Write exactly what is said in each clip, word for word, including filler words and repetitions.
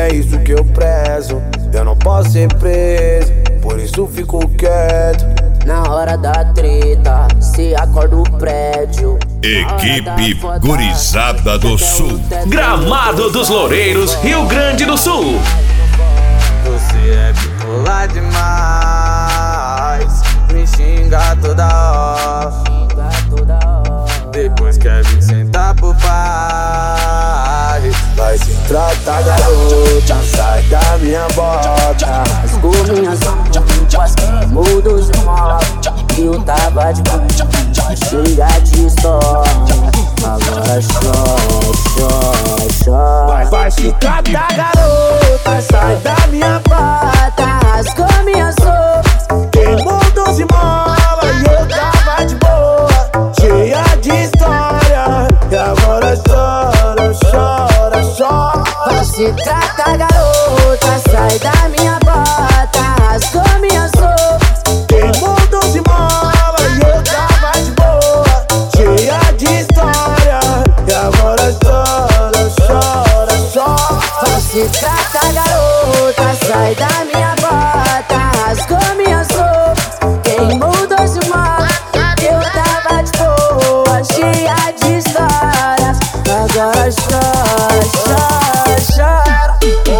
é isso que eu prezo. Eu não posso ser preso, por isso fico quieto. Na hora da treta, se acorda o prédio. Equipe Gurizada do Sul, Gramado dos Loureiros, Rio Grande do Sul. Você é bipolar demais, me xinga toda hora. Depois quer vir sentar pro pai. Vai se tratar, garota, sai da minha bota. Rasgou minhas roupas, muda os móveis. Eu tava de boa, chega de história. Agora chora, chora, chora. Vai, vai se tratar, garota, sai da minha bota. Rasgou minhas roupas, queimou doze molas e eu tava de boa, cheia de história. E agora chora, chora, chora. vai se tratar, garota, sai da minha bota. Rasgou minhas roupas, Queimou doze molas e eu tava de boa, cheia de história. E agora chora, chora, chora. vai se tratar, garota, sai da minha bota. Rasgou minhas roupas, queimou doze molas. Eu tava de boa, cheia de histórias. Agora chora, chora, chora.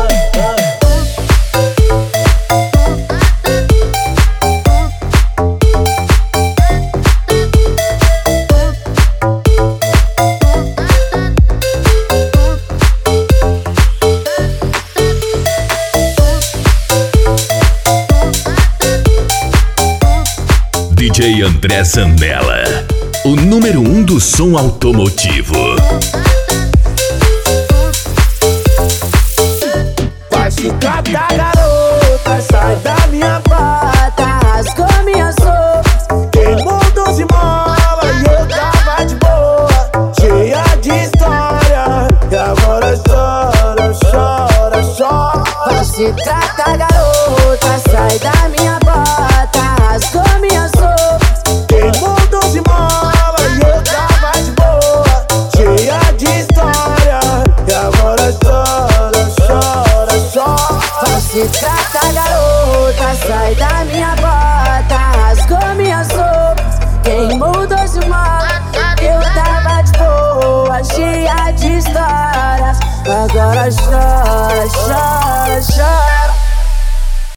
D J André Zanella, o número um do som automotivo. Vai se tratar, garota, sai da minha bota. Rasgou minhas roupas, Queimou doze molas e eu tava de boa, cheia de história. E agora chora, chora, chora. vai se tratar, garota, sai da minha bota. Rasgou minhas roupas, Queimou doze molas e eu tava de boa, cheia de história. E agora chora, chora, chora. vai se tratar, garota, sai da minha bota. Rasgou minhas roupas, queimou doze molas. Eu tava de boa, cheia de histórias. Agora chora.